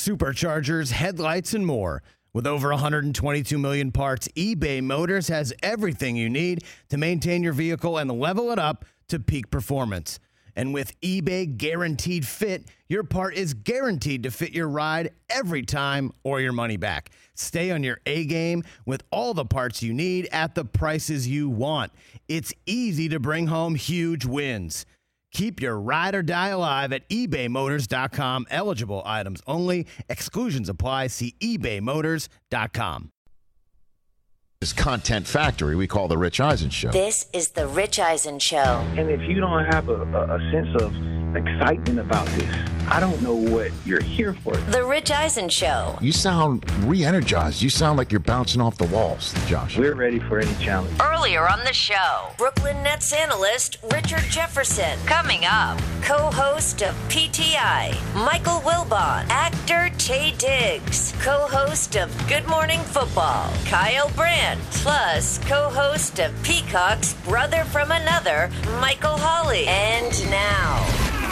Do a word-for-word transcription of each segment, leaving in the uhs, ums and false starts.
superchargers, headlights, and more. With over one hundred twenty-two million parts, eBay Motors has everything you need to maintain your vehicle and level it up to peak performance. And with eBay Guaranteed Fit, your part is guaranteed to fit your ride every time or your money back. Stay on your A-game with all the parts you need at the prices you want. It's easy to bring home huge wins. Keep your ride or die alive at ebay motors dot com. Eligible items only. Exclusions apply. See ebay motors dot com. This content factory we call the Rich Eisen Show. This is the Rich Eisen Show. And if you don't have a, a, a sense of excitement about this, I don't know what you're here for. The Rich Eisen Show. You sound re-energized. You sound like you're bouncing off the walls, Josh. We're ready for any challenge. Earlier on the show, Brooklyn Nets analyst Richard Jefferson. Coming up, co-host of P T I, Michael Wilbon. Actor Taye Diggs. Co-host of Good Morning Football, Kyle Brandt. Plus, co-host of Peacock's Brother from Another, Michael Hawley. And now,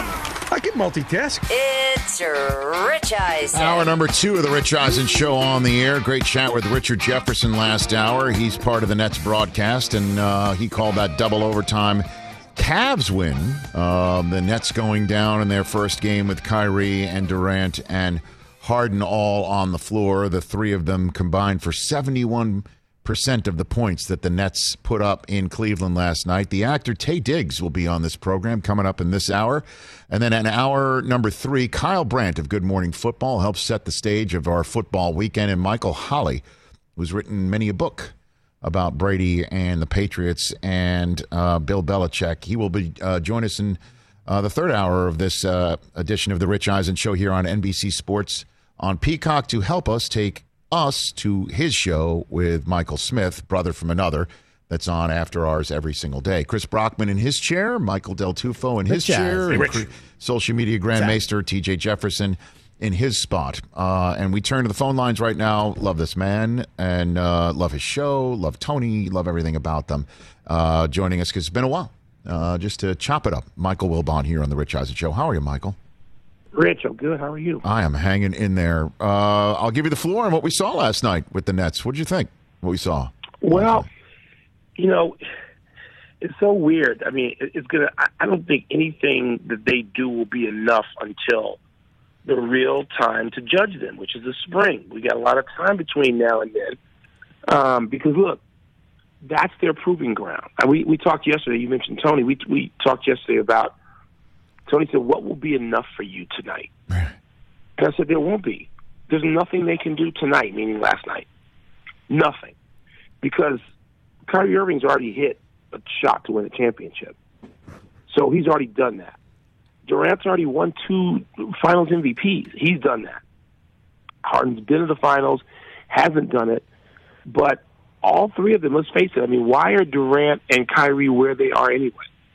I can multitask. it's Rich Eisen. Hour number two of the Rich Eisen Show on the air. Great chat with Richard Jefferson last hour. He's part of the Nets broadcast, and uh, he called that double overtime Cavs win. Um, the Nets going down in their first game with Kyrie and Durant and Harden all on the floor. The three of them combined for seventy-one percent of the points that the Nets put up in Cleveland last night. The actor Taye Diggs will be on this program coming up in this hour. And then in hour number three, Kyle Brandt of Good Morning Football helps set the stage of our football weekend. And Michael Hawley, who's written many a book about Brady and the Patriots and uh, Bill Belichick. He will be uh, join us in uh, the third hour of this uh, edition of the Rich Eisen Show here on N B C Sports on Peacock to help us take us to his show with Michael Smith, Brother from Another, that's on after ours every single day. Chris Brockman in his chair, Michael Del Tufo in his Rich chair, Eisen. and Chris- social media grandmaster T J Jefferson in his spot. Uh, and we turn to the phone lines right now. Love this man and uh, love his show, love Tony, love everything about them. Uh, joining us because it's been a while. Uh, just to chop it up, Michael Wilbon here on the Rich Eisen Show. How are you, Michael? Rich, I'm good. How are you? I am hanging in there. Uh, I'll give you the floor on what we saw last night with the Nets. What did you think? What we saw? Well, you know, it's so weird. I mean, it- it's gonna. I- I don't think anything that they do will be enough until the real time to judge them, which is the spring. We got a lot of time between now and then, um, because look, that's their proving ground. And we we talked yesterday. You mentioned Tony. We we talked yesterday about. Tony said, "What will be enough for you tonight?" And I said, "There won't be. There's nothing they can do tonight," meaning last night. Nothing. Because Kyrie Irving's already hit a shot to win a championship. So he's already done that. Durant's already won two finals M V Ps. He's done that. Harden's been to the finals, hasn't done it. But all three of them, let's face it, I mean, why are Durant and Kyrie where they are anyway?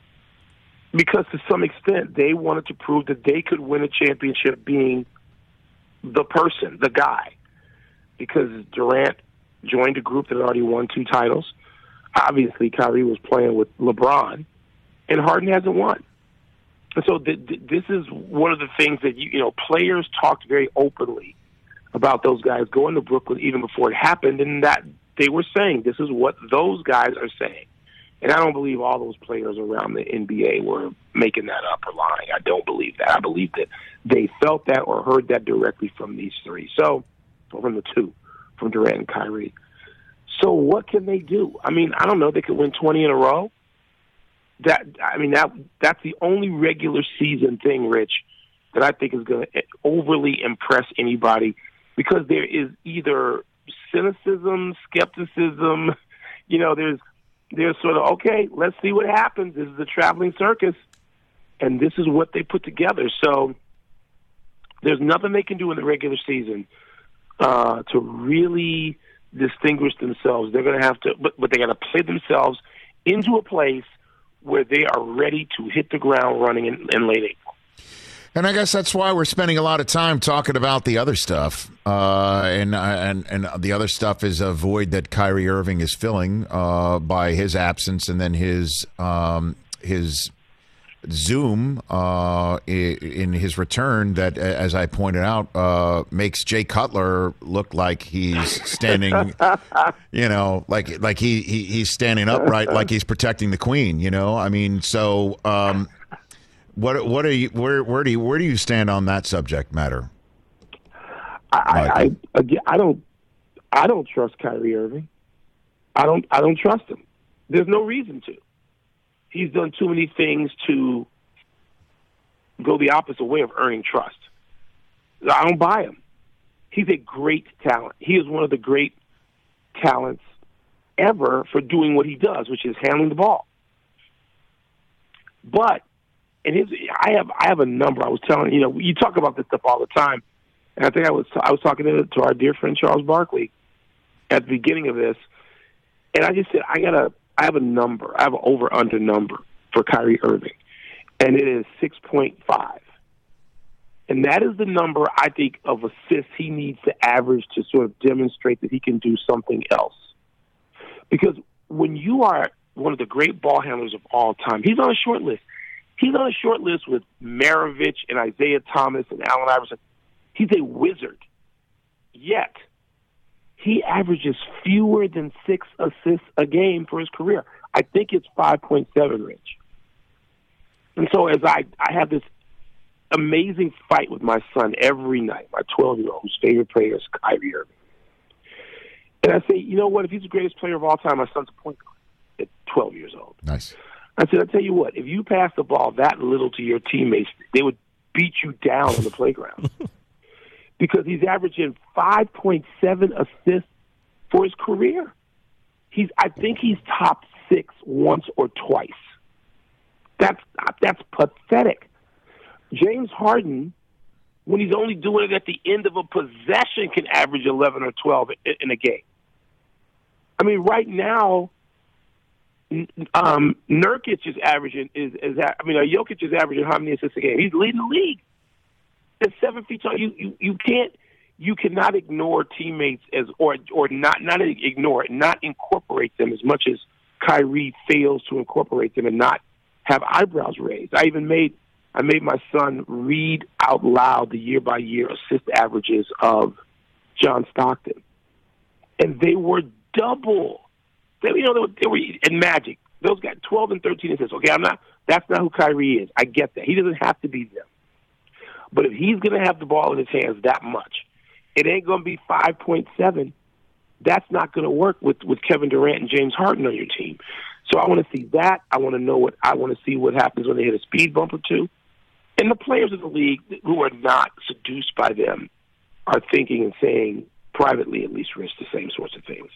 Because to some extent, they wanted to prove that they could win a championship being the person, the guy. Because Durant joined a group that had already won two titles. Obviously, Kyrie was playing with LeBron, and Harden hasn't won. And so th- th- this is one of the things that, you, you know, players talked very openly about those guys going to Brooklyn even before it happened, and that they were saying this is what those guys are saying. And I don't believe all those players around the N B A were making that up or lying. I don't believe that. I believe that they felt that or heard that directly from these three. So, or from the two, from Durant and Kyrie. So what can they do? I mean, I don't know. They could win twenty in a row. That I mean, that that's the only regular season thing, Rich, that I think is going to overly impress anybody, because there is either cynicism, skepticism. You know, there's They're sort of, okay, let's see what happens. This is a traveling circus, and this is what they put together. So there's nothing they can do in the regular season uh, to really distinguish themselves. They're going to have to, but, but they got to play themselves into a place where they are ready to hit the ground running in, in late April. And I guess that's why we're spending a lot of time talking about the other stuff. Uh, and, and and the other stuff is a void that Kyrie Irving is filling uh, by his absence and then his um, his Zoom uh, in his return that, as I pointed out, uh, makes Jay Cutler look like he's standing, you know, like like he, he he's standing upright, like he's protecting the Queen. You know, I mean, so um, what what are you where where do you where do you stand on that subject matter? I I, I I don't I don't trust Kyrie Irving. I don't I don't trust him. There's no reason to. He's done too many things to go the opposite way of earning trust. I don't buy him. He's a great talent. He is one of the great talents ever for doing what he does, which is handling the ball. But, and his, I have I have a number. I was telling you know you talk about this stuff all the time, and I think I was I was talking to, to our dear friend Charles Barkley at the beginning of this, and I just said I gotta. I have a number. I have an over-under number for Kyrie Irving, and it is six point five. And that is the number, I think, of assists he needs to average to sort of demonstrate that he can do something else. Because when you are one of the great ball handlers of all time, he's on a short list. He's on a short list with Maravich and Isaiah Thomas and Allen Iverson. He's a wizard. Yet, he averages fewer than six assists a game for his career. I think it's five point seven, Rich. And so as I, I have this amazing fight with my son every night, my twelve-year-old, whose favorite player is Kyrie Irving. And I say, you know what, if he's the greatest player of all time, my son's a point guard at twelve years old. Nice. I said, I'll tell you what, if you pass the ball that little to your teammates, they would beat you down on the playground. Because he's averaging five point seven assists for his career. He's, I think he's top six once or twice. That's that's pathetic. James Harden, when he's only doing it at the end of a possession, can average eleven or twelve in, in a game. I mean, right now, um, Nurkic is averaging is is I mean, uh, Jokic is averaging how many assists a game? He's leading the league. At seven feet tall, you, you you can't you cannot ignore teammates as or or not not ignore it, not incorporate them as much as Kyrie fails to incorporate them and not have eyebrows raised. I even made I made my son read out loud the year by year assist averages of John Stockton, and they were double. They, you know, they were, they were in Magic. Those got twelve and thirteen assists. Okay, I'm not. That's not who Kyrie is. I get that. He doesn't have to be them. But if he's going to have the ball in his hands that much, it ain't going to be five point seven. That's not going to work with, with Kevin Durant and James Harden on your team. So I want to see that. I want to know what I want to see what happens when they hit a speed bump or two. And the players in the league who are not seduced by them are thinking and saying privately, at least, Rich, the same sorts of things.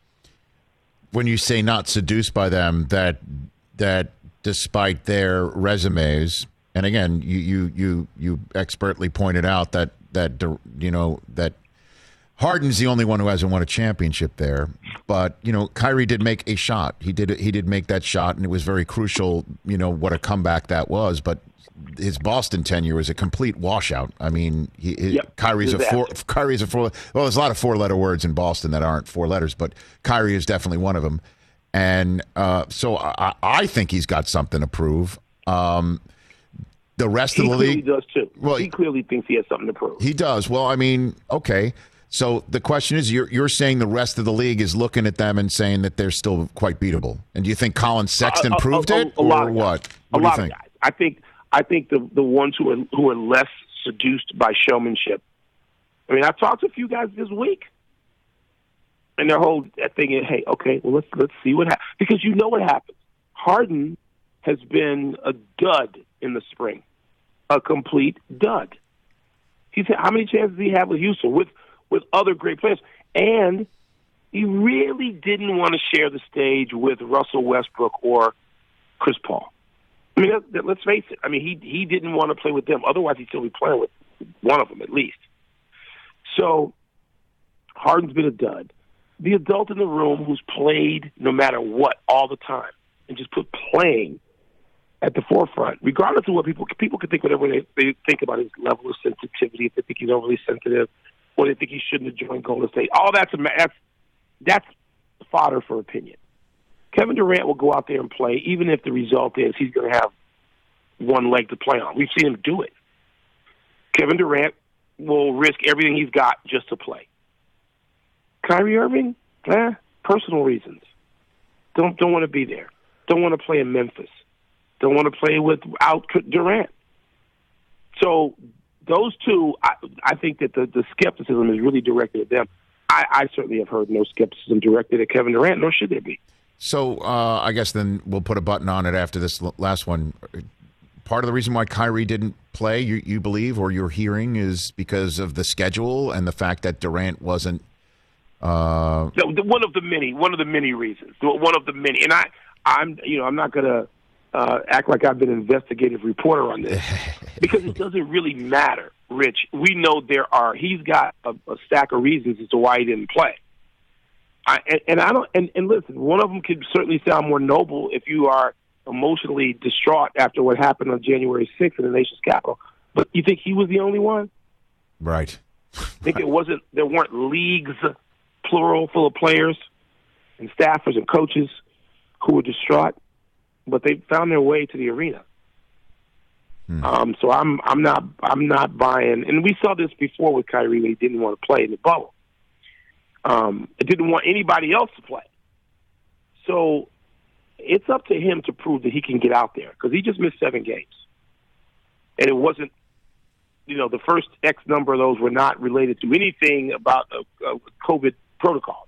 When you say not seduced by them, that that despite their resumes. And again, you, you you you expertly pointed out that that you know that Harden's the only one who hasn't won a championship there. But you know, Kyrie did make a shot. He did he did make that shot, and it was very crucial. You know what a comeback that was. But his Boston tenure was a complete washout. I mean, he, yep, Kyrie's exactly. a four. Kyrie's a four. Well, there's a lot of four-letter words in Boston that aren't four letters, but Kyrie is definitely one of them. And uh, so I, I think he's got something to prove. Um, The rest he of the league does too. Well, he clearly thinks he has something to prove. He does. Well, I mean, okay. So the question is, you're you're saying the rest of the league is looking at them and saying that they're still quite beatable. And do you think Colin Sexton uh, uh, proved a, a, it, a or lot what? A What do lot you think? Of guys. I think I think the the ones who are who are less seduced by showmanship. I mean, I've talked to a few guys this week, and their whole thing is, hey, okay, well let's let's see what happens, because you know what happens. Harden has been a dud in the spring. A complete dud. He said, how many chances did he have with Houston, with, with other great players? And he really didn't want to share the stage with Russell Westbrook or Chris Paul. I mean, that, that, let's face it. I mean, he he didn't want to play with them. Otherwise, he'd still be playing with one of them at least. So Harden's been a dud. The adult in the room who's played no matter what all the time and just put playing at the forefront, regardless of what people people can think whatever they, they think about his level of sensitivity, if they think he's overly sensitive, or they think he shouldn't have joined Golden State. All that's a, that's that's fodder for opinion. Kevin Durant will go out there and play, even if the result is he's going to have one leg to play on. We've seen him do it. Kevin Durant will risk everything he's got just to play. Kyrie Irving, eh, personal reasons. Don't don't want to be there. Don't want to play in Memphis. Don't want to play without Durant. So those two, I, I think that the, the skepticism is really directed at them. I, I certainly have heard no skepticism directed at Kevin Durant, nor should there be. So uh, I guess then we'll put a button on it after this last one. Part of the reason why Kyrie didn't play, you, you believe, or you're hearing, is because of the schedule and the fact that Durant wasn't. Uh... No, the, one of the many, one of the many reasons. One of the many, and I, I'm, you know, I'm not going to uh, act like I've been an investigative reporter on this because it doesn't really matter. Rich, we know there are. He's got a, a stack of reasons as to why he didn't play. I, and, and I don't. And, and listen, one of them could certainly sound more noble if you are emotionally distraught after what happened on January sixth in the nation's capital. But you think he was the only one? Right. I think it wasn't. There weren't leagues, plural, full of players and staffers and coaches who were distraught, but they found their way to the arena. Hmm. Um, so I'm I'm not I'm not buying, and we saw this before with Kyrie when he didn't want to play in the bubble. Um, it didn't want anybody else to play. So it's up to him to prove that he can get out there because he just missed seven games, and it wasn't. You know, the first X number of those were not related to anything about a, a COVID protocol.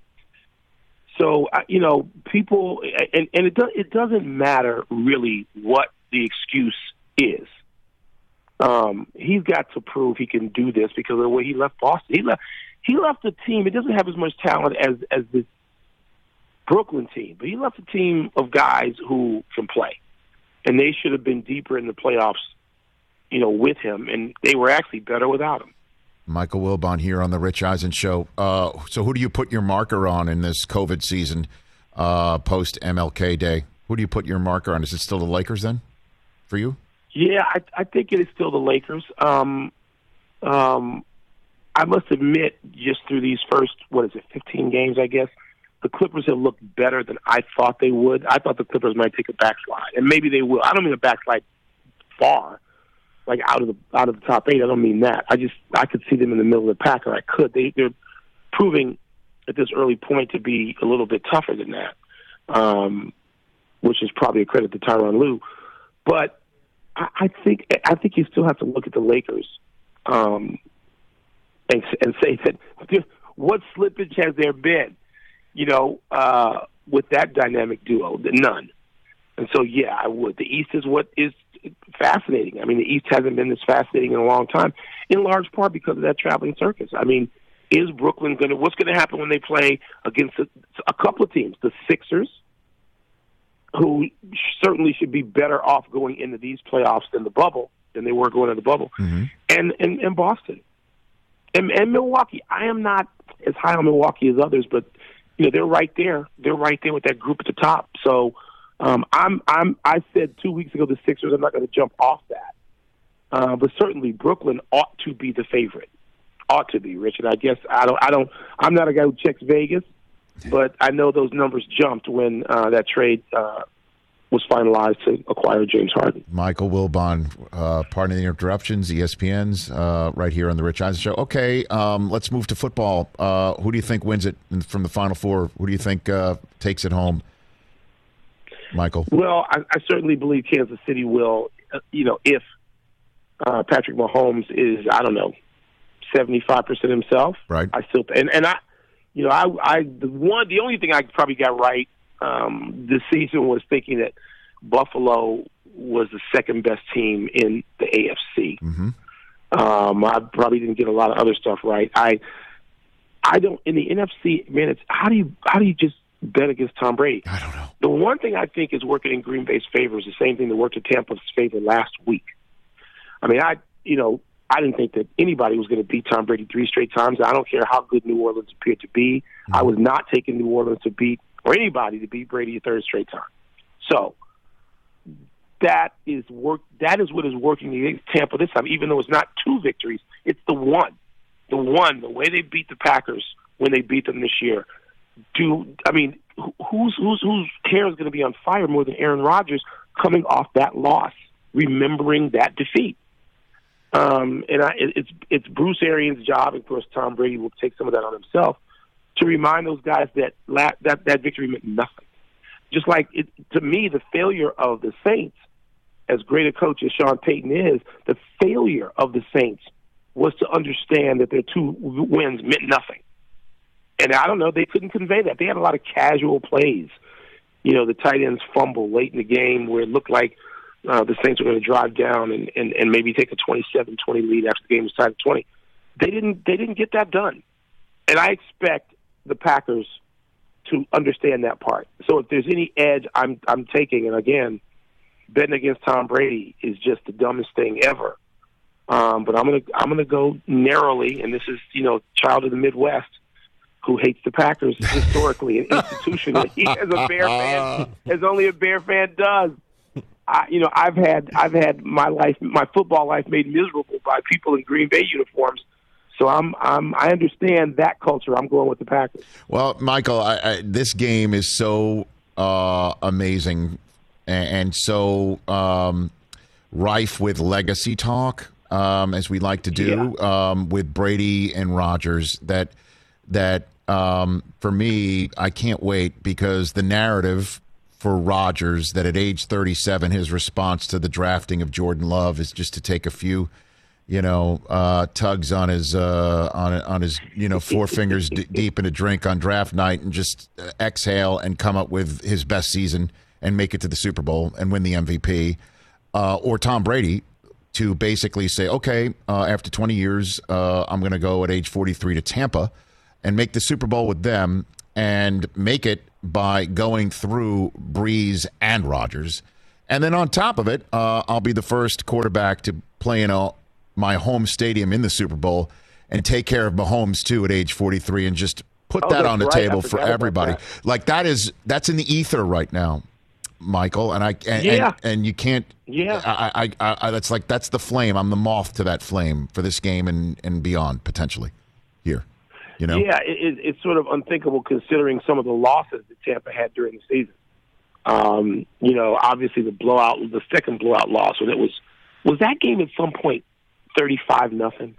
So uh, you know, people, and, and it do, it doesn't matter really what the excuse is. Um, he's got to prove he can do this because of the way he left Boston. He left, he left a team. It doesn't have as much talent as as this Brooklyn team, but he left a team of guys who can play, and they should have been deeper in the playoffs, you know, with him, and they were actually better without him. Michael Wilbon here on the Rich Eisen Show. Uh, so, who do you put your marker on in this COVID season, uh, post M L K Day? Who do you put your marker on? Is it still the Lakers then, for you? Yeah, I, I think it is still the Lakers. Um, um, I must admit, just through these first, what is it, fifteen games, I guess, the Clippers have looked better than I thought they would. I thought the Clippers might take a backslide, and maybe they will. I don't mean a backslide far, like out of the out of the top eight. I don't mean that. I just I could see them in the middle of the pack, or I could. They, they're proving at this early point to be a little bit tougher than that, um, which is probably a credit to Tyronn Lue. But I think I think you still have to look at the Lakers um, and and say that what slippage has there been, you know, uh, with that dynamic duo? None. And so, yeah, I would. The East is what is fascinating. I mean, the East hasn't been this fascinating in a long time, in large part because of that traveling circus. I mean, is Brooklyn going to – what's going to happen when they play against a, a couple of teams, the Sixers, who certainly should be better off going into these playoffs than the bubble, than they were going into the bubble, mm-hmm. and, and, and Boston. And, and Milwaukee. I am not as high on Milwaukee as others, but you know they're right there. They're right there with that group at the top. So um, I'm I'm I said two weeks ago the Sixers. I'm not going to jump off that, uh, but certainly Brooklyn ought to be the favorite. Ought to be, Richard. I guess I don't. I don't. I'm not a guy who checks Vegas. But I know those numbers jumped when uh, that trade uh, was finalized to acquire James Harden. Michael Wilbon, uh, pardon the interruptions, E S P N's uh, right here on the Rich Eisen Show. Okay, um, let's move to football. Uh, who do you think wins it from the Final Four? Who do you think uh, takes it home, Michael? Well, I, I certainly believe Kansas City will. Uh, you know, if uh, Patrick Mahomes is, I don't know, seventy-five percent himself. Right. I still and and I. You know, I, I the one, the only thing I probably got right um, this season was thinking that Buffalo was the second best team in the A F C. Mm-hmm. Um, I probably didn't get a lot of other stuff right. I, I don't in the N F C. Man, it's how do you how do you just bet against Tom Brady? I don't know. The one thing I think is working in Green Bay's favor is the same thing that worked in Tampa's favor last week. I mean, I you know. I didn't think that anybody was going to beat Tom Brady three straight times. I don't care how good New Orleans appeared to be. Mm-hmm. I was not taking New Orleans to beat, or anybody to beat Brady a third straight time. So that is work. That is what is working against Tampa this time, even though it's not two victories. It's the one. The one, the way they beat the Packers when they beat them this year. Do I mean, who's, who's, whose hair is going to be on fire more than Aaron Rodgers coming off that loss remembering that defeat. Um, and I, it's it's Bruce Arians' job, and of course Tom Brady will take some of that on himself, to remind those guys that la- that, that victory meant nothing. Just like, it, to me, the failure of the Saints, as great a coach as Sean Payton is, the failure of the Saints was to understand that their two wins meant nothing. And I don't know, they couldn't convey that. They had a lot of casual plays. You know, the tight ends fumble late in the game where it looked like uh, the Saints were going to drive down and, and, and maybe take a twenty-seven twenty lead after the game was tied at twenty. They didn't, they didn't get that done. And I expect the Packers to understand that part. So if there's any edge I'm I'm taking, and again, betting against Tom Brady is just the dumbest thing ever. Um, but I'm gonna I'm gonna go narrowly, and this is, you know, child of the Midwest who hates the Packers historically and institutionally as a Bear fan, as only a Bear fan does. I, you know, I've had I've had my life, my football life, made miserable by people in Green Bay uniforms. So I'm, I'm, I understand that culture. I'm going with the Packers. Well, Michael, I, I, this game is so uh, amazing and, and so um, rife with legacy talk, um, as we like to do, yeah. um, with Brady and Rodgers. That that um, for me, I can't wait, because the narrative for Rodgers that at age thirty-seven, his response to the drafting of Jordan Love is just to take a few, you know, uh, tugs on his uh, on on his you know four fingers d- deep in a drink on draft night and just exhale and come up with his best season and make it to the Super Bowl and win the M V P, uh, or Tom Brady to basically say, okay, uh, after twenty years, uh, I'm going to go at age forty-three to Tampa and make the Super Bowl with them and make it by going through Breeze and Rodgers, and then on top of it, uh, I'll be the first quarterback to play in a my home stadium in the Super Bowl and take care of Mahomes too at age forty-three and just put oh, that on the right. table for everybody. That. Like that is that's in the ether right now, Michael, and I and yeah. and, and you can't. Yeah, I, I, I that's like that's the flame. I'm the moth to that flame for this game and, and beyond potentially here. You know. Yeah, it, it's sort of unthinkable considering some of the losses that Tampa had during the season. Um, you know, obviously the blowout, the second blowout loss when it was was that game at some point thirty-five nothing.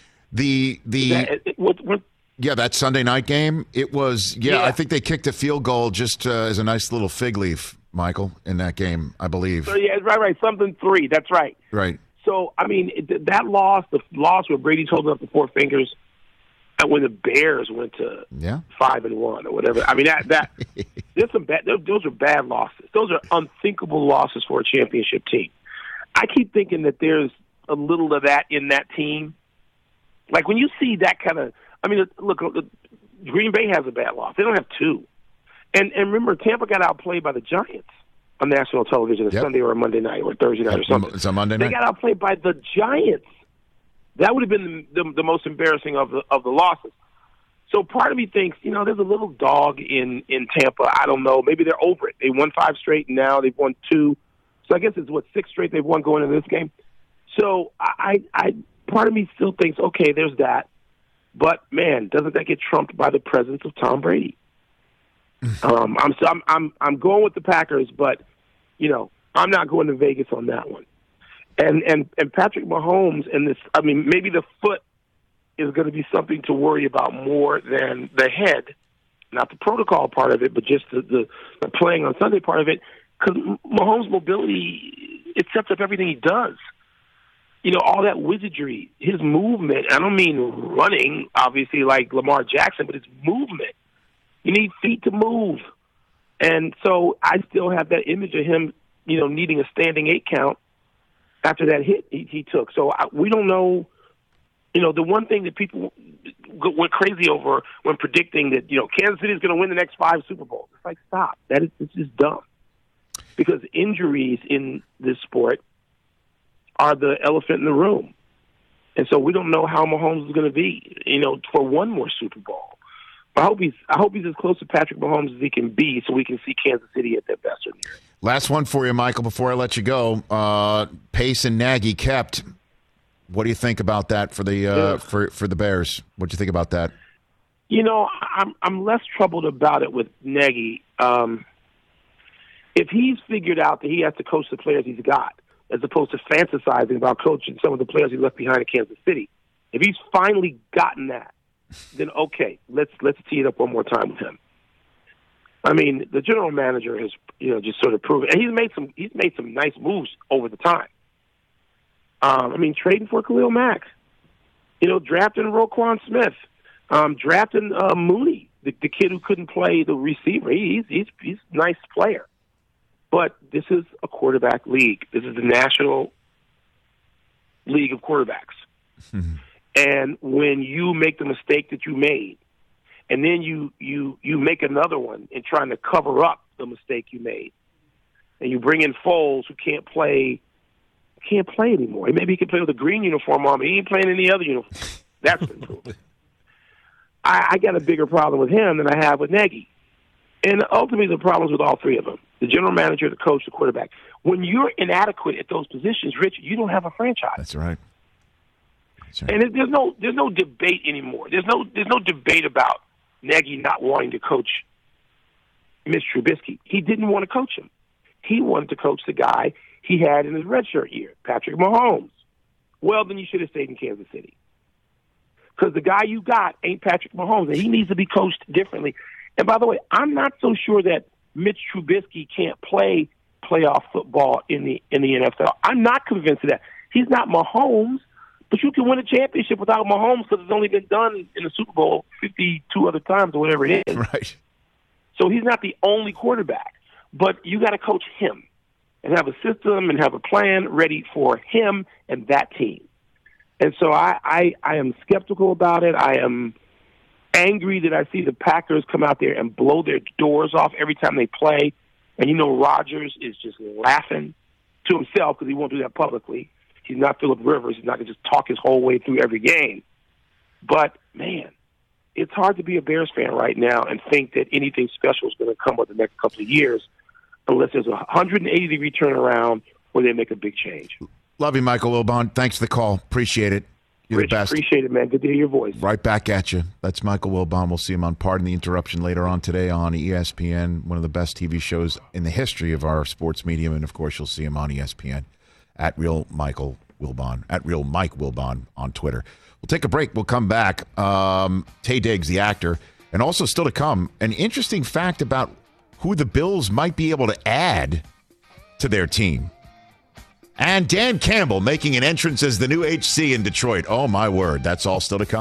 The the that, it, what, what, yeah, that Sunday night game. It was yeah. yeah. I think they kicked a field goal just uh, as a nice little fig leaf, Michael, in that game. I believe. So, yeah, right, right. Something three. That's right. Right. So I mean, it, that loss, the loss where Brady's holding up the four fingers, and when the Bears went to yeah. five and one or whatever. I mean, that that there's some bad. Those are bad losses. Those are unthinkable losses for a championship team. I keep thinking that there's a little of that in that team. Like when you see that kind of, I mean, look, look, Green Bay has a bad loss. They don't have two. And and remember, Tampa got outplayed by the Giants on national television a yep. Sunday or a Monday night or Thursday night or something. It's a Monday night. They got outplayed by the Giants. That would have been the, the, the most embarrassing of the of the losses. So part of me thinks, you know, there's a little dog in, in Tampa. I don't know. Maybe they're over it. They won five straight, and now they've won two. So I guess it's, what, six straight they've won going into this game. So I, I part of me still thinks, okay, there's that. But, man, doesn't that get trumped by the presence of Tom Brady? um, I'm, so I'm I'm I'm going with the Packers, but, you know, I'm not going to Vegas on that one. And and and Patrick Mahomes and this, I mean, maybe the foot is going to be something to worry about more than the head, not the protocol part of it, but just the, the, the playing on Sunday part of it. Because Mahomes' mobility, it sets up everything he does. You know, all that wizardry, his movement. I don't mean running, obviously, like Lamar Jackson, but his movement. You need feet to move. And so I still have that image of him, you know, needing a standing eight count after that hit he, he took. So I, we don't know, you know, the one thing that people went crazy over when predicting that, you know, Kansas City is going to win the next five Super Bowls. It's like, stop. That is, it's just dumb. Because injuries in this sport are the elephant in the room. And so we don't know how Mahomes is going to be, you know, for one more Super Bowl. I hope he's I hope he's as close to Patrick Mahomes as he can be so we can see Kansas City at their best. Last one for you, Michael, before I let you go. Uh, Pace and Nagy kept. What do you think about that for the uh, yeah. for for the Bears? What do you think about that? You know, I'm I'm less troubled about it with Nagy. Um, if he's figured out that he has to coach the players he's got, as opposed to fantasizing about coaching some of the players he left behind in Kansas City. If he's finally gotten that, then okay, let's let's tee it up one more time with him. I mean, the general manager has, you know, just sort of proven, and he's made some he's made some nice moves over the time. Um, I mean, trading for Khalil Mack, you know, drafting Roquan Smith, um, drafting uh, Mooney, the, the kid who couldn't play the receiver. He, he's he's he's a nice player, but this is a quarterback league. This is the National League of Quarterbacks. Mm-hmm. And when you make the mistake that you made, and then you, you, you make another one in trying to cover up the mistake you made, and you bring in Foles who can't play can't play anymore. Maybe he can play with a green uniform on, but he ain't playing any other uniform. That's been proven. I, I got a bigger problem with him than I have with Nagy. And ultimately the problem's with all three of them, the general manager, the coach, the quarterback. When you're inadequate at those positions, Rich, you don't have a franchise. That's right. Right. And there's no there's no debate anymore. There's no there's no debate about Nagy not wanting to coach Mitch Trubisky. He didn't want to coach him. He wanted to coach the guy he had in his redshirt year, Patrick Mahomes. Well, then you should have stayed in Kansas City, because the guy you got ain't Patrick Mahomes, and he needs to be coached differently. And by the way, I'm not so sure that Mitch Trubisky can't play playoff football in the in the N F L. I'm not convinced of that. He's not Mahomes. But you can win a championship without Mahomes because it's only been done in the Super Bowl fifty-two other times or whatever it is. Right. So he's not the only quarterback. But you got to coach him and have a system and have a plan ready for him and that team. And so I, I, I am skeptical about it. I am angry that I see the Packers come out there and blow their doors off every time they play. And, you know, Rodgers is just laughing to himself because he won't do that publicly. He's not Phillip Rivers. He's not going to just talk his whole way through every game. But, man, it's hard to be a Bears fan right now and think that anything special is going to come over the next couple of years unless there's a one hundred eighty degree turnaround where they make a big change. Love you, Michael Wilbon. Thanks for the call. Appreciate it. You're Rich, the best. Appreciate it, man. Good to hear your voice. Right back at you. That's Michael Wilbon. We'll see him on Pardon the Interruption later on today on E S P N, one of the best T V shows in the history of our sports medium. And, of course, you'll see him on E S P N at Real Michael Wilbon, at Real Mike Wilbon on Twitter. We'll take a break. We'll come back. Um, Taye Diggs, the actor, and also still to come, an interesting fact about who the Bills might be able to add to their team. And Dan Campbell making an entrance as the new H C in Detroit. Oh, my word. That's all still to come.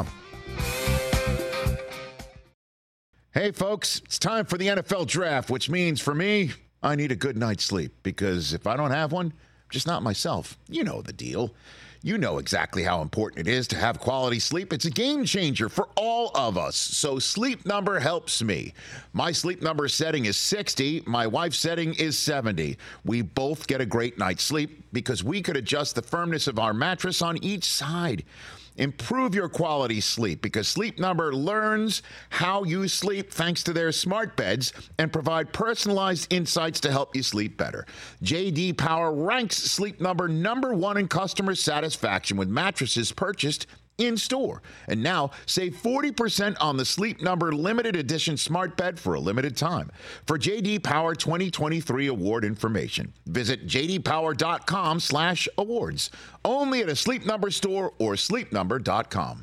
Hey, folks, it's time for the N F L Draft, which means for me, I need a good night's sleep, because if I don't have one, just not myself. You know the deal. You know exactly how important it is to have quality sleep. It's a game changer for all of us. So Sleep Number helps me. My Sleep Number setting is sixty. My wife's setting is seventy. We both get a great night's sleep because we could adjust the firmness of our mattress on each side. Improve your quality sleep because Sleep Number learns how you sleep thanks to their smart beds and provide personalized insights to help you sleep better. J D Power ranks Sleep Number number one in customer satisfaction with mattresses purchased in-store. And now, save forty percent on the Sleep Number limited edition smart bed for a limited time. For J D Power twenty twenty-three award information, visit j d power dot com slash awards. Only at a Sleep Number store or sleep number dot com.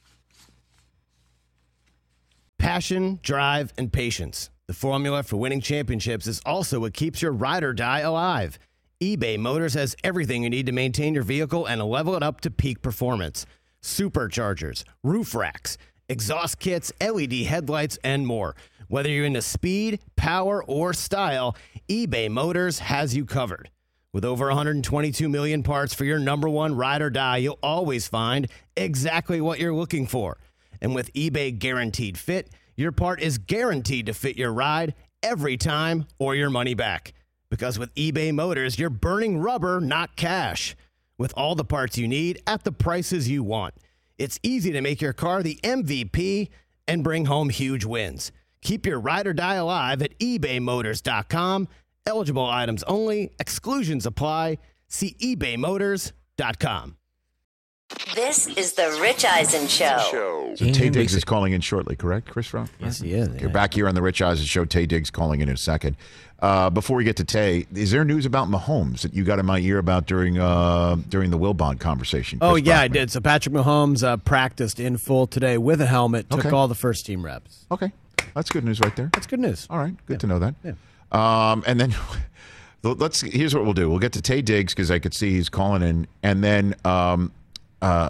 Passion, drive, and patience. The formula for winning championships is also what keeps your ride or die alive. eBay Motors has everything you need to maintain your vehicle and level it up to peak performance. Superchargers, roof racks, exhaust kits, L E D headlights, and more. Whether you're into speed, power, or style, eBay Motors has you covered. With over one hundred twenty-two million parts for your number one ride or die, you'll always find exactly what you're looking for. And with eBay Guaranteed Fit, your part is guaranteed to fit your ride every time or your money back. Because with eBay Motors, you're burning rubber, not cash. With all the parts you need at the prices you want. It's easy to make your car the M V P and bring home huge wins. Keep your ride or die alive at ebay motors dot com. Eligible items only. Exclusions apply. See ebay motors dot com. This is the Rich Eisen Show. So Tay Diggs is calling in shortly, correct, Chris Fromm? Yes, he is. You're back here on the Rich Eisen Show. Tay Diggs calling in in a second. Uh, before we get to Tay, is there news about Mahomes that you got in my ear about during uh, during the Wilbon conversation? Oh, Chris yeah, Brockman? I did. So Patrick Mahomes uh, practiced in full today with a helmet, took Okay. all the first team reps. Okay. That's good news right there. That's good news. All right. Good Yeah. to know that. Yeah. Um, and then let's here's what we'll do. We'll get to Tay Diggs because I could see he's calling in, and then um, uh,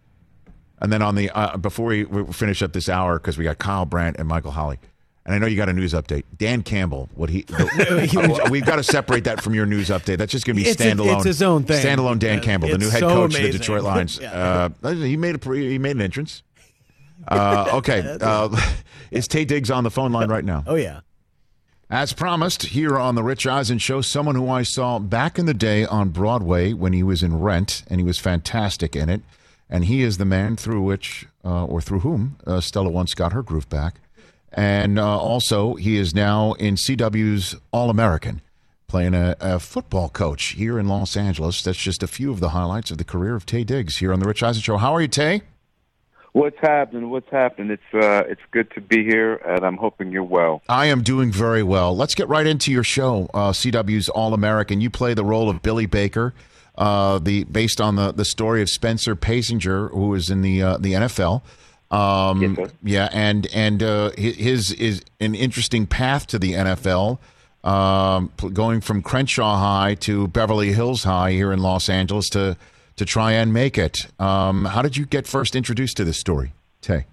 and then on the uh, before we, we finish up this hour because we got Kyle Brandt and Michael Holley. And I know you got a news update. Dan Campbell, what he, the, uh, we've got to separate that from your news update. That's just going to be It's a- standalone. it's his own thing. Standalone Dan Yeah, Campbell, the it's new head so coach of the amazing. Detroit Lions. Yeah. uh, he made a pre- he made an entrance. Uh, okay, uh, is Tay Diggs on the phone line right now? Oh, yeah. As promised, here on the Rich Eisen Show, someone who I saw back in the day on Broadway when he was in Rent, and he was fantastic in it. And he is the man through which, uh, or through whom, uh, Stella once got her groove back. And uh, also, he is now in C W's All-American, playing a, a football coach here in Los Angeles. That's just a few of the highlights of the career of Tay Diggs here on the Rich Eisen Show. How are you, Tay? What's happening? What's happening? It's uh, it's good to be here, and I'm hoping you're well. I am doing very well. Let's get right into your show, uh, C W's All-American. You play the role of Billy Baker, uh, the based on the, the story of Spencer Pasinger, who is in the uh, the N F L. Um, Yes, sir. yeah, and and uh, his is an interesting path to the N F L, um, p- going from Crenshaw High to Beverly Hills High here in Los Angeles to to try and make it. Um, how did you get first introduced to this story, Tay?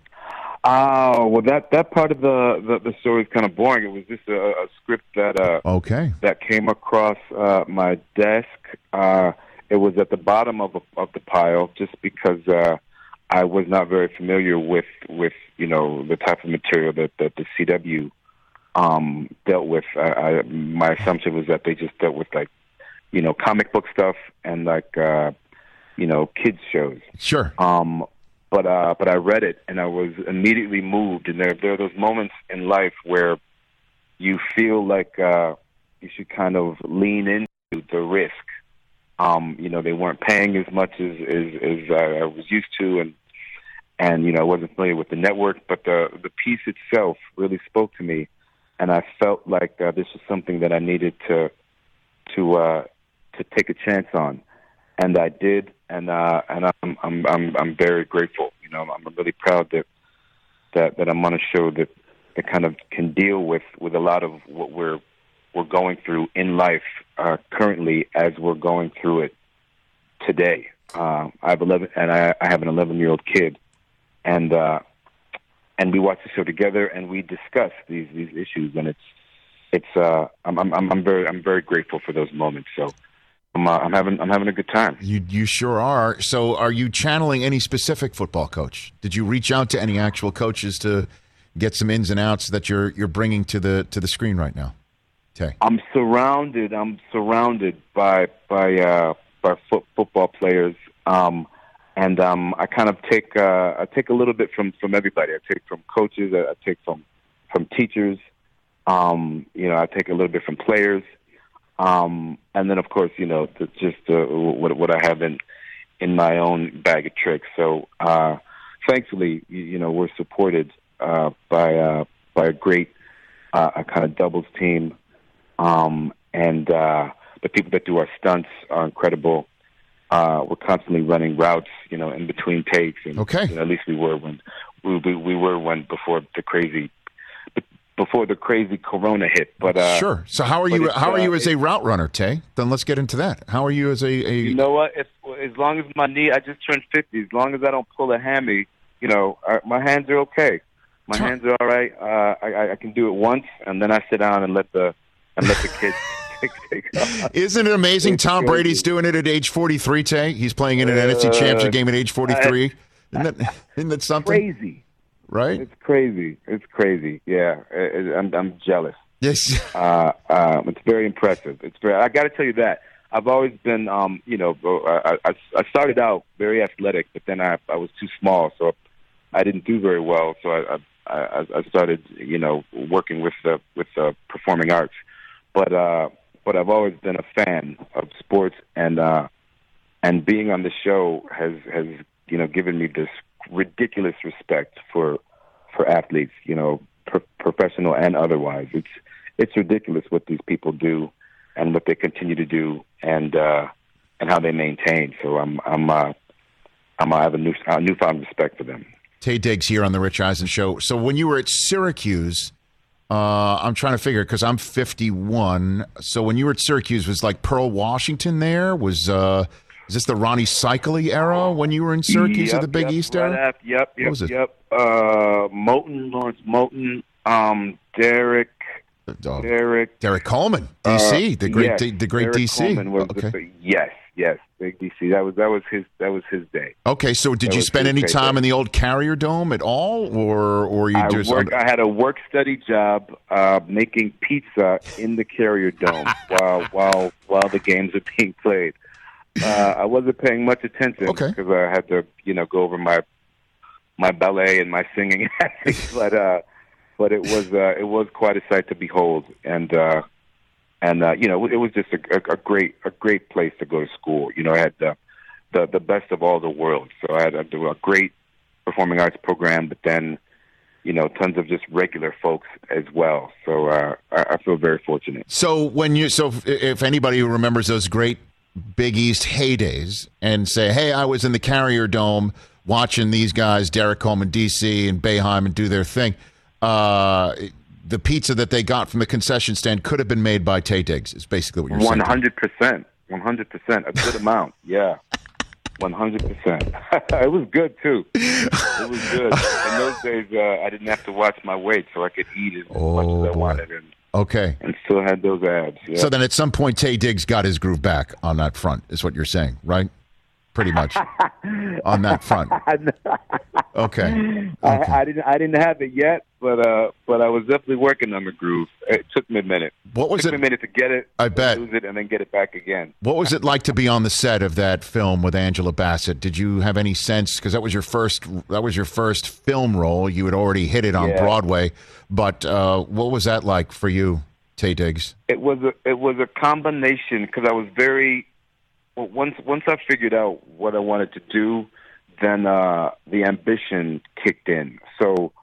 Oh, well, that, that part of the, the, the story is kind of boring. It was just a, a script that uh, Okay. that came across uh, my desk. Uh, it was at the bottom of of the pile, just because uh, I was not very familiar with, with you know the type of material that, that the C W um, dealt with. I, I, my assumption was that they just dealt with like you know comic book stuff and like uh, you know kids shows. Sure. Um, but uh, but I read it and I was immediately moved. And there there are those moments in life where you feel like uh, you should kind of lean into the risk. Um, you know, they weren't paying as much as as, as I was used to, and and you know I wasn't familiar with the network. But the the piece itself really spoke to me, and I felt like uh, this was something that I needed to to uh, to take a chance on. And I did, and uh, and I'm I'm I'm I'm very grateful. You know, I'm really proud that that that I'm on a show that that kind of can deal with, with a lot of what we're we're going through in life uh, currently, as we're going through it today. Uh, I have eleven, and I, I have an eleven year old kid, and uh, and we watch the show together, and we discuss these these issues, and it's it's uh, I'm I'm I'm very I'm very grateful for those moments. So. I'm, uh, I'm having I'm having a good time. You you sure are. So, are you channeling any specific football coach? Did you reach out to any actual coaches to get some ins and outs that you're you're bringing to the to the screen right now? Tay. I'm surrounded. I'm surrounded by by uh, by foot, football players, um, and um, I kind of take uh, I take a little bit from, from everybody. I take from coaches. I, I take from from teachers. Um, you know, I take a little bit from players. Um, and then, of course, you know, the, just uh, what, what I have in in my own bag of tricks. So, uh, thankfully, you, you know, we're supported uh, by uh, by a great uh, a kind of doubles team, um, and uh, the people that do our stunts are incredible. Uh, we're constantly running routes, you know, in between takes, and Okay. you know, at least we were when we, we we were when before the crazy. Before the crazy Corona hit, but uh, Sure. So, how are but you? it's, How are uh, you as a it- route runner, Tay? Then let's get into that. How are you as a? a You know what? If, as long as my knee, I just turned fifty. As long as I don't pull a hammy, you know, I, my hands are okay. My Huh. hands are all right. Uh, I, I can do it once, and then I sit down and let the and let the kids take, take off. Isn't it amazing? It's Tom crazy. Brady's doing it at age forty-three. Tay, he's playing in an N F C Uh, Championship game at age forty-three. Isn't that isn't that something? Crazy. Right? It's crazy. It's crazy. Yeah, it, it, I'm, I'm jealous. Yes. Uh, um, it's very impressive. It's very. I got to tell you that I've always been, um, you know, I, I, I started out very athletic, but then I, I was too small, so I didn't do very well. So I, I, I started, you know, working with the with the performing arts. But uh, but I've always been a fan of sports, and uh, and being on the show has has you know, given me this ridiculous respect for for athletes, you know, pro- professional and otherwise. It's it's ridiculous what these people do and what they continue to do, and uh, and how they maintain. So I'm I'm uh, I'm I have a new a newfound respect for them. Taye Diggs here on the Rich Eisen Show. So when you were at Syracuse, uh, I'm trying to figure because I'm fifty-one. So when you were at Syracuse, was like Pearl Washington there? Was uh, is this the Ronnie Cycli era when you were in Syracuse yep, at the Big yep, East right era? After, yep, yep, what was it? yep. Uh, Moten, Lawrence Moten, um, Derek. Oh, Derek, Derek Coleman, D C, uh, the great, yes, D, the great Derek D C. Coleman was okay. the, yes, yes, big D C. That was that was his that was his day. Okay, so did that you spend any time day. in the old Carrier Dome at all, or or you I just? Work, I had a work study job uh, making pizza in the Carrier Dome while while while the games were being played. Uh, I wasn't paying much attention because okay. I had to you know go over my my ballet and my singing, but. Uh, But it was uh, it was quite a sight to behold, and uh, and uh, you know it was just a, a, a great a great place to go to school. You know, I had the the, the best of all the world. So I had a, a great performing arts program, but then you know tons of just regular folks as well. So uh, I, I feel very fortunate. So when you so if, if anybody who remembers those great Big East heydays and say, hey, I was in the Carrier Dome watching these guys, Derek Coleman, D C, and Boeheim, and do their thing. Uh, the pizza that they got from the concession stand could have been made by Taye Diggs. Is basically what you're saying. One hundred percent, one hundred percent, a good amount. Yeah, one hundred percent. It was good too. It was good. In those days, uh, I didn't have to watch my weight, so I could eat as oh, much as I boy. wanted, and okay, and still had those abs. Yeah. So then, at some point, Taye Diggs got his groove back on that front. Is what you're saying, right? Pretty much on that front. Okay. okay. I, I didn't. I didn't have it yet, but uh, but I was definitely working on the groove. It took me a minute. What was it? Took it? me a minute to get it. I bet. Lose it and then get it back again. What was it like to be on the set of that film with Angela Bassett? Did you have any sense? Because that was your first. That was your first film role. You had already hit it on yeah. Broadway, but uh, what was that like for you, Taye Diggs? It was a. It was a combination because I was very. Well, once once I figured out what I wanted to do, then uh, the ambition kicked in. So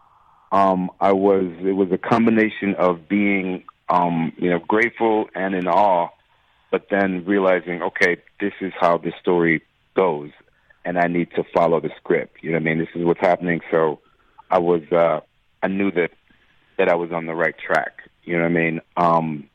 um, I was it was a combination of being um, you know grateful and in awe, but then realizing, okay, this is how the story goes, and I need to follow the script. You know what I mean? This is what's happening. So I was uh, I knew that that I was on the right track. You know what I mean? Um,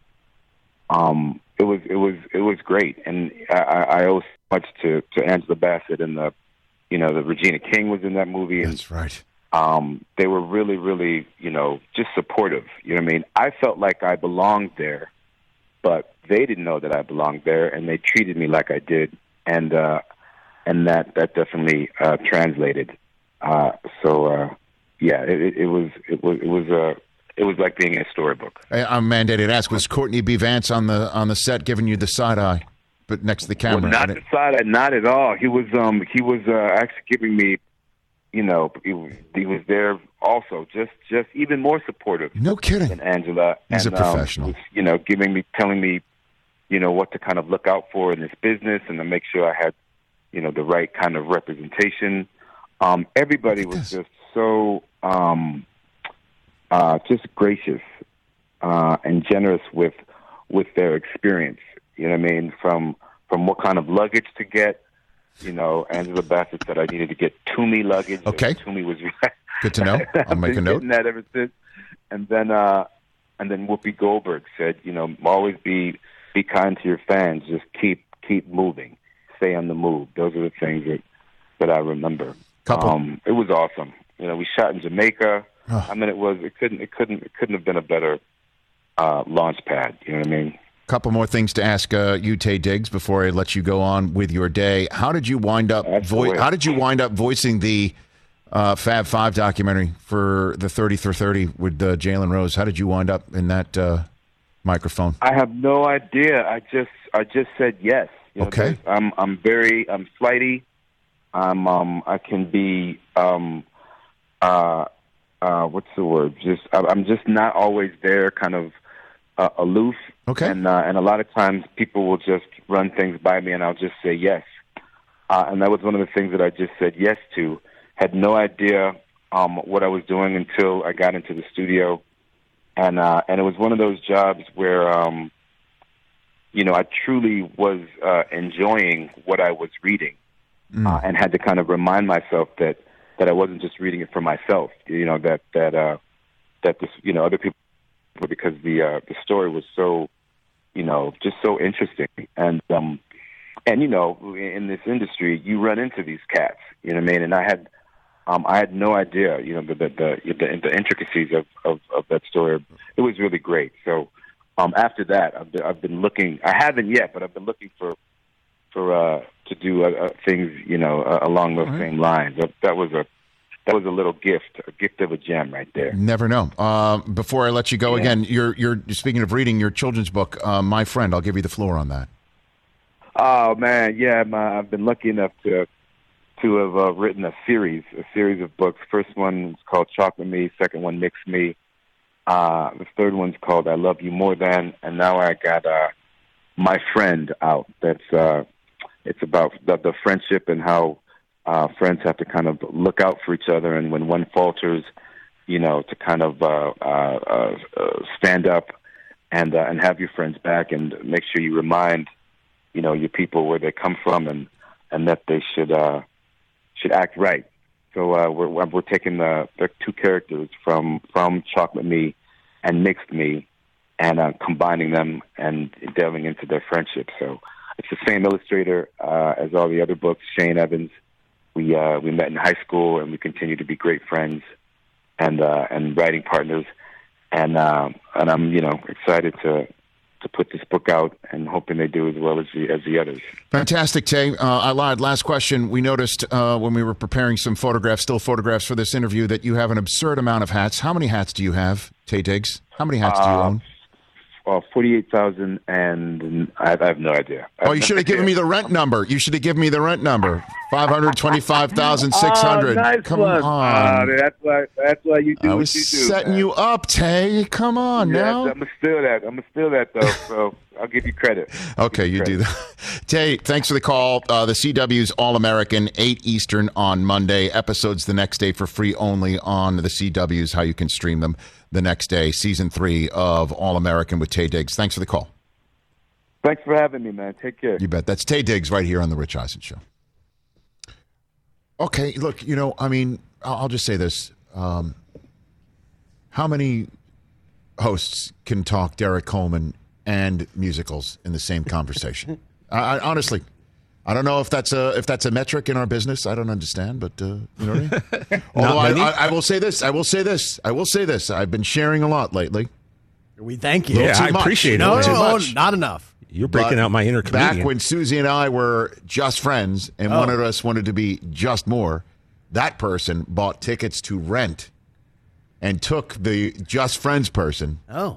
um, It was it was it was great, and I, I owe so much to, to Angela Bassett and the, you know, the Regina King was in that movie. And, That's right. Um, they were really really you know just supportive. You know what I mean? I felt like I belonged there, but they didn't know that I belonged there, and they treated me like I did, and uh, and that that definitely uh, translated. Uh, so uh, yeah, it, it was it was it was a. Uh, It was like being in a storybook. I'm mandated to ask: was Courtney B. Vance on the on the set giving you the side eye, but next to the camera? Well, not the side eye, not at all. He was um he was uh, actually giving me, you know, he, he was there also, just just even more supportive. No kidding. Than Angela. He's and, a professional. Um, was, you know, giving me, telling me, you know, what to kind of look out for in this business, and to make sure I had, you know, the right kind of representation. Um, everybody was this. just so. Um, Uh, just gracious uh, and generous with with their experience. You know what I mean? From from what kind of luggage to get. You know, Angela Bassett said I needed to get Toomey luggage. Okay. Toomey was good to know. I'll make a note. That ever since. And then uh, and then Whoopi Goldberg said, you know, always be be kind to your fans. Just keep keep moving. Stay on the move. Those are the things that that I remember. Couple. Um, it was awesome. You know, we shot in Jamaica. I mean, it was. It couldn't. It couldn't. It couldn't have been a better uh, launch pad. You know what I mean? Couple more things to ask uh, you, Taye Diggs, before I let you go on with your day. How did you wind up? Vo- how did you wind up voicing the uh, Fab Five documentary for the thirty for thirty with uh, Jalen Rose? How did you wind up in that uh, microphone? I have no idea. I just. I just said yes. You know, okay. I'm. I'm very. I'm flighty. I'm. Um. I can be. Um. Uh. Uh, what's the word? Just I'm just not always there, kind of uh, aloof. Okay. And uh, and a lot of times people will just run things by me, and I'll just say yes. uh, and that was one of the things that I just said yes to. Had no idea um, what I was doing until I got into the studio, and uh, and it was one of those jobs where, um, you know, I truly was uh, enjoying what I was reading, mm. uh, and had to kind of remind myself that, that I wasn't just reading it for myself. You know, that that uh, that this, you know, other people, because the uh, the story was so, you know, just so interesting, and um, and you know, in this industry, you run into these cats. You know what I mean? And I had. Um, I had no idea, you know, the the the, the, the intricacies of, of, of that story. It was really great. So um, after that, I've been, I've been looking. I haven't yet, but I've been looking for for uh, to do uh, uh, things, you know, uh, along those right. same lines. That, that was a that was a little gift, a gift of a gem, right there. Never know. Uh, before I let you go yeah. again, you're you're speaking of reading your children's book, uh, My Friend. I'll give you the floor on that. Oh man, yeah, my, I've been lucky enough to. to have uh, written a series, a series of books. First one is called Chocolate Me. Second one, Mix Me. Uh, the third one's called I Love You More Than. And now I got uh, My Friend out. That's uh, it's about the, the friendship and how uh, friends have to kind of look out for each other. And when one falters, you know, to kind of uh, uh, uh, uh, stand up and uh, and have your friends back, and make sure you remind, you know, your people where they come from, and and that they should. Uh, should act right. So uh, we're we're taking the, the two characters from from Chocolate Me and Mixed Me, and uh, combining them and delving into their friendship. So it's the same illustrator uh, as all the other books, Shane Evans. We uh, we met in high school, and we continue to be great friends and uh, and writing partners. And uh, and I'm you know excited to. to put this book out, and hoping they do as well as the, as the others. Fantastic, Tay. Uh, I lied. Last question. We noticed uh, when we were preparing some photographs, still photographs for this interview, that you have an absurd amount of hats. How many hats do you have, Tay Diggs? How many hats uh, do you own? Well, forty-eight thousand, and I, I have no idea. Oh, you should have given me the rent number. You should have given me the rent number. five hundred twenty-five thousand six hundred. Oh, nice Come one. on. Uh, that's why That's why you do I what was you do. setting man. you up, Tay. Come on yeah, now. I'm going to steal that. I'm going to steal that, though, so I'll give you credit. Okay, you, you credit. do that. Tay, thanks for the call. Uh, the C W's All-American, eight Eastern on Monday. Episodes the next day for free only on the C W's, how you can stream them the next day. Season three of All-American with Tay Diggs. Thanks for the call. Thanks for having me, man. Take care. You bet. That's Tay Diggs right here on The Rich Eisen Show. Okay, look, you know, I mean, I'll just say this. Um, how many hosts can talk Derek Coleman and musicals in the same conversation? I, I honestly, I don't know if that's a if that's a metric in our business. I don't understand, but uh, you know what I mean? Although I, I, I will say this, I will say this, I will say this. I've been sharing a lot lately. We thank you. Yeah, I much. appreciate it. No, too no, much. not enough. You're breaking But out my inner comedian. Back when Susie and I were just friends, and Oh. one of us wanted to be just more, that person bought tickets to Rent and took the just friends person. Oh.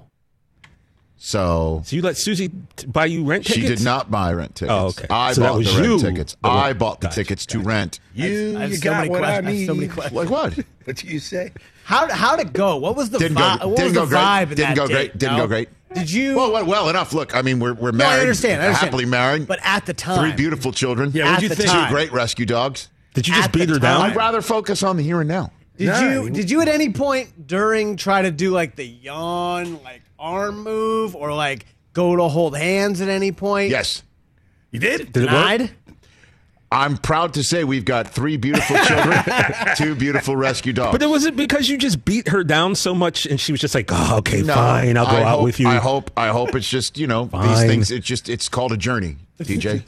So So you let Susie t- buy you rent tickets? she did not buy Rent tickets. Oh, okay. I So that bought was the Rent you. tickets. Oh, I bought the gotcha, tickets to gotcha. Rent. You, I have you so got many what questions. I I have need. so many questions. Like what? What do you say? How how'd it go? What was the Didn't vibe? go. What Didn't was go the great. vibe in Didn't that go date, great. Didn't no? go great. Did you? Well, well, well enough. Look, I mean, we're we're No, married. I understand. I understand. Happily married. But at the time, Three beautiful children. Yeah, At what'd you the think? time. Two great rescue dogs. Did you just At beat the her down? time. I'd rather focus on the here and now. Did No, you? you- Did you at any point during try to do like the yawn, like arm move, or like go to hold hands at any point? Yes. You did? Did it work? Denied? I'm proud to say we've got three beautiful children, two beautiful rescue dogs. But then was it because you just beat her down so much and she was just like, oh, okay, No, fine, I'll go I out hope, with you? I hope. I hope it's just you know these Fine. things. It's just it's called a journey, D J.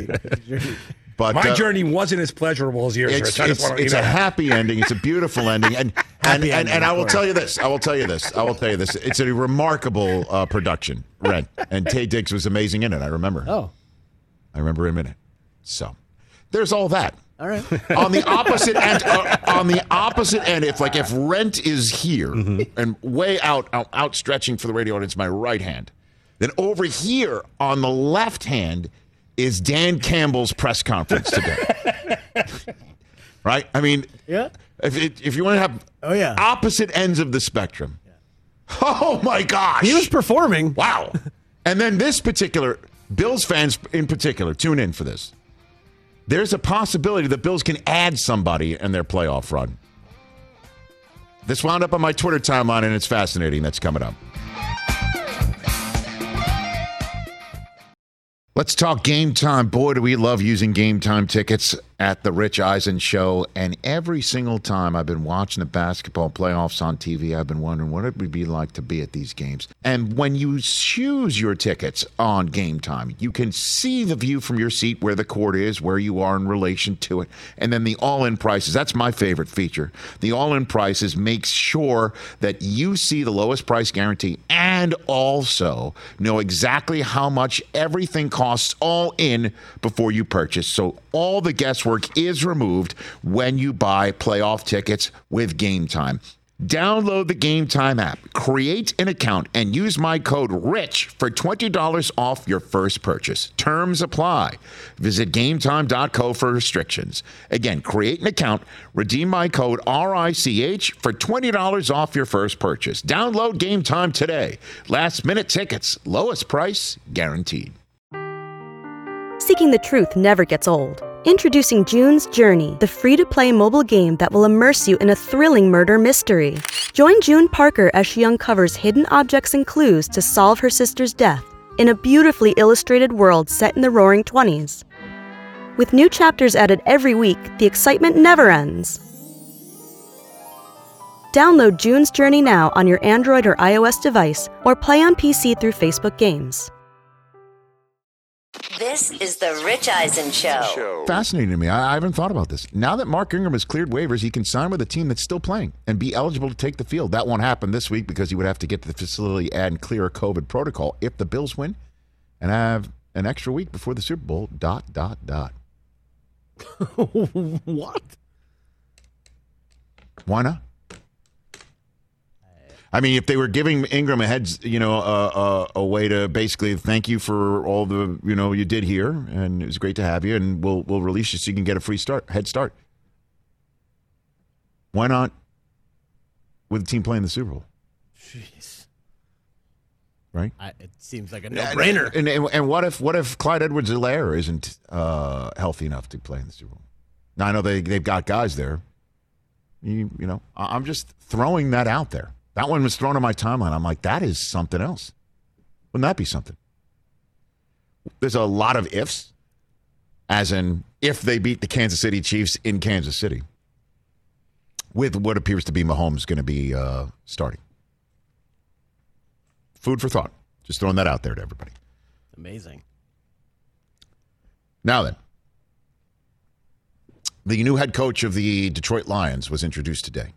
But My uh, journey wasn't as pleasurable as yours, It's, Rich. I just it's, want to it's you a know. happy ending. It's a beautiful ending, and and, Happy and, ending, and I of will course. tell you this. I will tell you this. I will tell you this. It's a remarkable uh, production, Rent, and Tay Diggs was amazing in it. I remember. Oh, I remember him in it. So there's all that. all right. On the opposite end, uh, on the opposite end, if like if Rent is here and way out, out, outstretching for the radio audience, my right hand, then over here on the left hand is Dan Campbell's press conference today. Right? I mean, Yeah. if it, if you want to have Oh, yeah. opposite ends of the spectrum, oh my gosh, He was performing. wow. And then this particular Bills fans in particular, tune in for this. there's a possibility the Bills can add somebody in their playoff run. This wound up on my Twitter timeline, and it's fascinating. That's coming up. Let's talk Game Time. Boy, do we love using Game Time tickets at the Rich Eisen Show. And every single time I've been watching the basketball playoffs on T V, I've been wondering what it would be like to be at these games. And when you choose your tickets on Game Time, you can see the view from your seat where the court is, where you are in relation to it. And then the all-in prices. That's my favorite feature. The all-in prices makes sure that you see the lowest price guarantee and also know exactly how much everything costs all in before you purchase. So all the guesswork is removed when you buy playoff tickets with Game Time. Download the Game Time app, create an account, and use my code RICH for twenty dollars off your first purchase. Terms apply. Visit game time dot co for restrictions. Again, create an account, redeem my code R I C H for twenty dollars off your first purchase. Download Game Time today. Last minute tickets, lowest price guaranteed. Seeking the truth never gets old. Introducing June's Journey, the free-to-play mobile game that will immerse you in a thrilling murder mystery. Join June Parker as she uncovers hidden objects and clues to solve her sister's death in a beautifully illustrated world set in the Roaring Twenties. With new chapters added every week, the excitement never ends. Download June's Journey now on your Android or iOS device or play on P C through Facebook Games. This is the Rich Eisen Show. Fascinating to me. I, I haven't thought about this. Now that Mark Ingram has cleared waivers, he can sign with a team that's still playing and be eligible to take the field. That won't happen this week because he would have to get to the facility and clear a COVID protocol if the Bills win and have an extra week before the Super Bowl, dot, dot, dot. What? Why not? I mean, if they were giving Ingram a heads, you know, a, a, a way to basically thank you for all the, you know, you did here, and it was great to have you, and we'll we'll release you so you can get a free start, head start. Why not with the team playing the Super Bowl? Jeez. Right? I, it seems like a no-brainer. And, and, and what if what if Clyde Edwards-Helaire isn't uh, healthy enough to play in the Super Bowl? Now I know they they've got guys there. You you know, I'm just throwing that out there. That one was thrown on my timeline. I'm like, that is something else. Wouldn't that be something? There's a lot of ifs, as in if they beat the Kansas City Chiefs in Kansas City, with what appears to be Mahomes going to be uh, starting. Food for thought. Just throwing that out there to everybody. Amazing. Now then, the new head coach of the Detroit Lions was introduced today.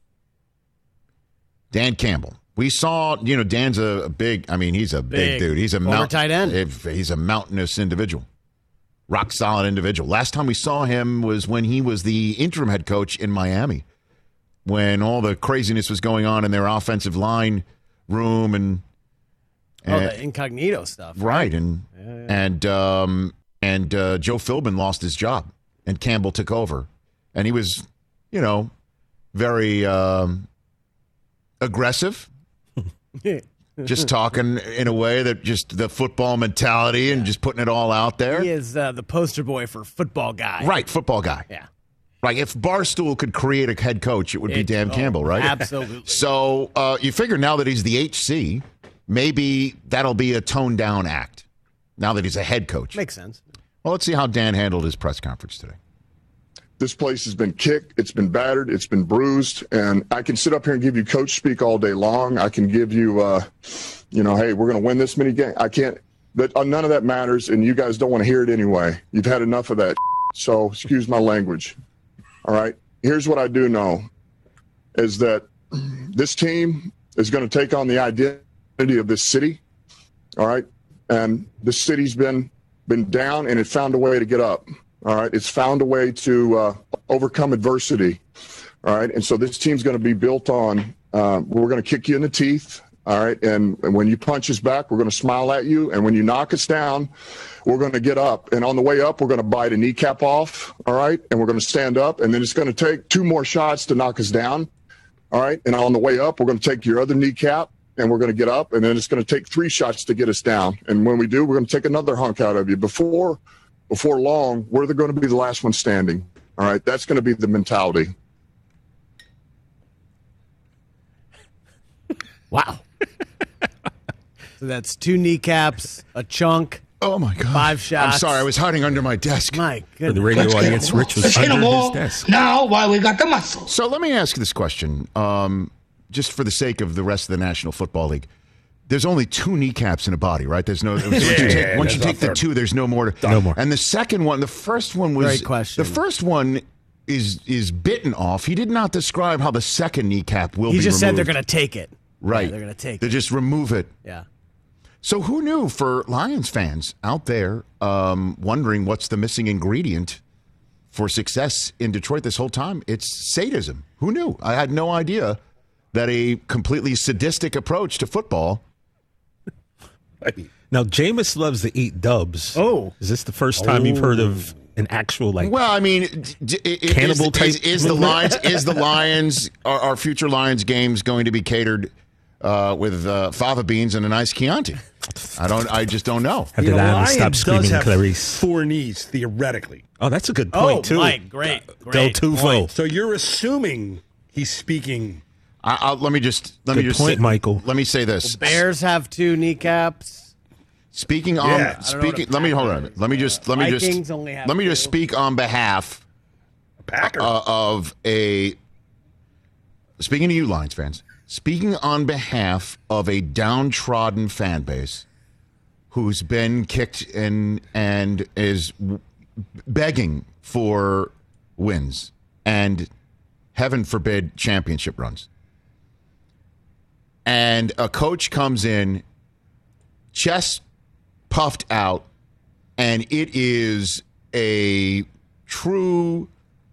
Dan Campbell. We saw, you know, Dan's a, a big, I mean, he's a big, big dude. He's a mount, tight end. He's a mountainous individual. Rock solid individual. Last time we saw him was when he was the interim head coach in Miami, when all the craziness was going on in their offensive line room and, and oh, the incognito stuff. Right. And yeah, yeah. and um, and uh, Joe Philbin lost his job and Campbell took over. And he was, you know, very um, aggressive. Just talking in a way that just the football mentality and yeah. just putting it all out there. He is uh, the poster boy for football guy. Right, football guy. Yeah. Like if Barstool could create a head coach, it would be It- Dan oh, Campbell, right? absolutely. So uh, you figure now that he's the H C, maybe that'll be a toned down act. Now that he's a head coach. Makes sense. Well, let's see how Dan handled his press conference today. This place has been kicked, it's been battered, it's been bruised, and I can sit up here and give you coach speak all day long. I can give you, uh, you know, hey, we're going to win this many games. I can't, but uh, none of that matters, and you guys don't want to hear it anyway. You've had enough of that, so excuse my language. All right, here's what I do know, is that this team is going to take on the identity of this city, all right? And the city's been been down, and it found a way to get up. All right, it's found a way to uh, overcome adversity. All right, and so this team's going to be built on. Uh, we're going to kick you in the teeth. All right, and, and when you punch us back, we're going to smile at you. And when you knock us down, we're going to get up. And on the way up, we're going to bite a kneecap off. All right, and we're going to stand up. And then it's going to take two more shots to knock us down. All right, and on the way up, we're going to take your other kneecap. And we're going to get up, and then it's going to take three shots to get us down. And when we do, we're going to take another hunk out of you. Before before long, we're going to be the last one standing. All right, that's going to be the mentality. Wow. So that's two kneecaps, a chunk. Oh, my God. Five shots. I'm sorry. I was hiding under my desk. My For goodness. the radio Let's get audience, them. Rich was Let's hit under them his all desk. now while we got the muscle. So let me ask you this question, um, just for the sake of the rest of the National Football League. There's only two kneecaps in a body, right? There's no. Once you take, yeah, once you there's take the no two, there's no more. To, No more. And the second one, the first one was. Great question. The first one is is bitten off. He did not describe how the second kneecap will He be just said removed. they're going to take it. Right. Yeah, they're going to take They it. just remove it. Yeah. So who knew, for Lions fans out there um, wondering what's the missing ingredient for success in Detroit this whole time? It's sadism. Who knew? I had no idea that a completely sadistic approach to football. Now, Jameis loves to eat dubs. Oh. Is this the first time you've heard of an actual, like, Well, I mean, d- d- is, Cannibal type is, is the movement? Lions is the Lions our, our future Lions games going to be catered uh, with uh, fava beans and a nice Chianti? I don't. I just don't know. have You the know, Lions Lions stop does screaming, have Clarice? four knees, theoretically. Oh, that's a good point, Oh, too. Mike, great. Del Great Tufo. point. So you're assuming he's speaking. I, I'll, let me just let me Good just point, say, Michael. Let me say this. Bears have two kneecaps. Speaking on Yeah. I don't know what speaking, a let me hold Packer on. Let me just let me Vikings just only have let me just two. speak on behalf Packer. uh, of a. Speaking to you, Lions fans. Speaking on behalf of a downtrodden fan base who's been kicked and and is w- begging for wins and, heaven forbid, championship runs. And a coach comes in, chest puffed out, and it is a true,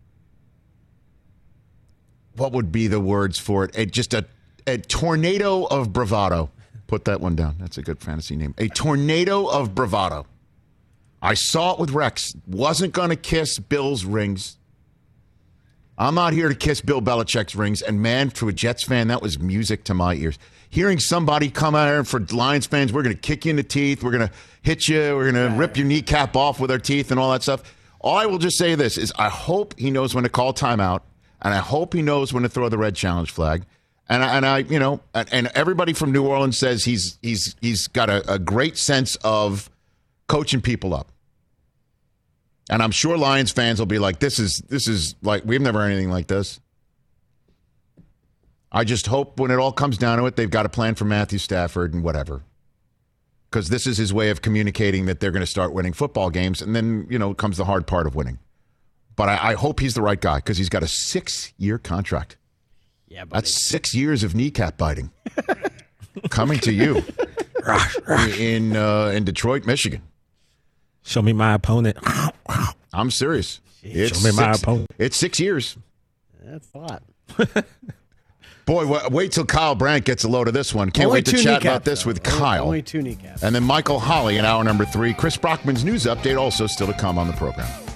what would be the words for it? A, just a, a tornado of bravado. Put that one down. That's a good fantasy name. A tornado of bravado. I saw it with Rex. Wasn't going to kiss Bill's rings. I'm not here to kiss Bill Belichick's rings. And man, to a Jets fan, that was music to my ears. Hearing somebody come out here for Lions fans, we're going to kick you in the teeth. We're going to hit you. We're going to rip your kneecap off with our teeth and all that stuff. All I will just say this is I hope he knows when to call timeout. And I hope he knows when to throw the red challenge flag. And I, and I you know, and, and everybody from New Orleans says he's he's he's got a, a great sense of coaching people up. And I'm sure Lions fans will be like, this is this is like, we've never heard anything like this. I just hope when it all comes down to it, they've got a plan for Matthew Stafford and whatever. Because this is his way of communicating that they're going to start winning football games. And then, you know, comes the hard part of winning. But I, I hope he's the right guy because he's got a six-year contract. Yeah, buddy. That's six years of kneecap biting coming to you in uh, in Detroit, Michigan. Show me my opponent. I'm serious. It's Show me my six, opponent. it's six years. That's a lot. Boy, wa- wait till Kyle Brandt gets a load of this one. Can't Only wait to two chat kneecaps, about this though. with Only- Kyle. Only two kneecaps. And then Michael Holly in hour number three. Chris Brockman's news update also still to come on the program.